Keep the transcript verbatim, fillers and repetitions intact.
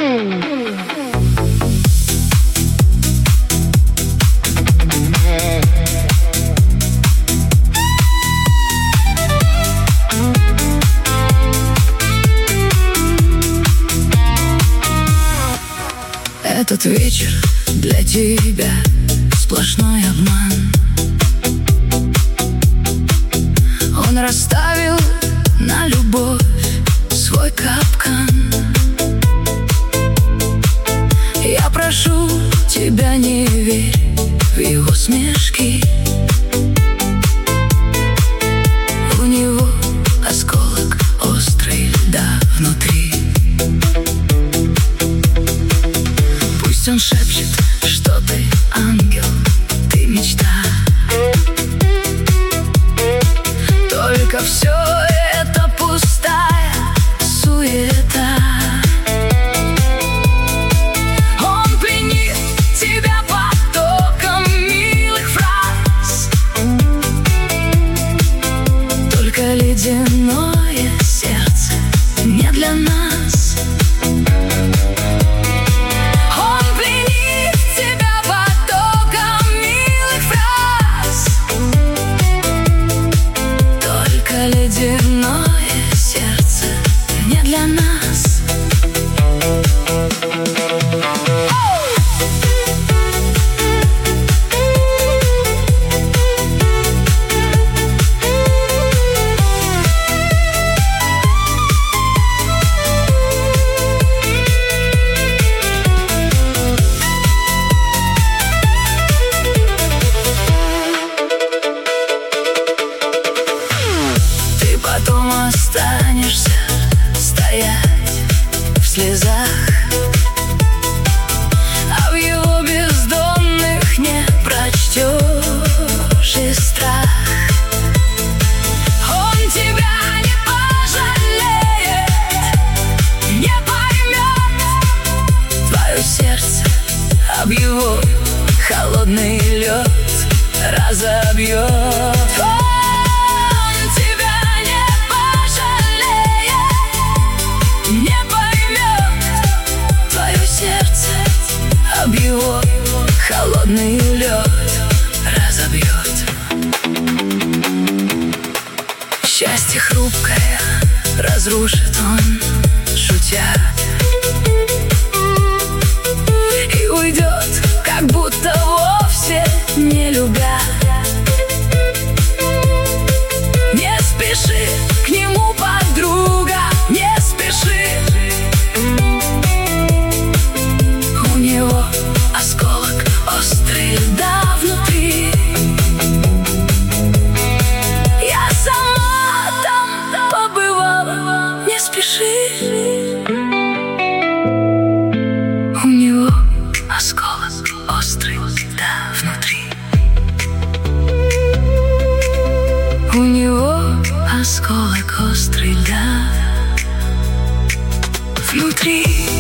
Этот вечер для тебя сплошной обман. Он расставил на любовь свой капкан. Я прошу тебя, не верь в его смешки. У него осколок острый льда внутри. Пусть он шепчет, что ты ангел, ты мечта. Только все это пустая суета. Он пленит тебя потоком милых фраз. Только ледяное сердце не для нас. Ледяное сердце не для нас. Потом останешься стоять в слезах, а в его бездонных не прочтешь и страх. Он тебя не пожалеет, не поймет твое сердце, об его холодный лед разобьет. Об его холодный лед разобьет. Счастье хрупкое разрушит он, шутя, и уйдет, как будто вовсе не любя. Не спеши к нему, подруга, не спеши. У него осколок острый льда внутри. Я сама там побывала, не спеши. У него осколок острый льда внутри. У него осколок острый льда внутри.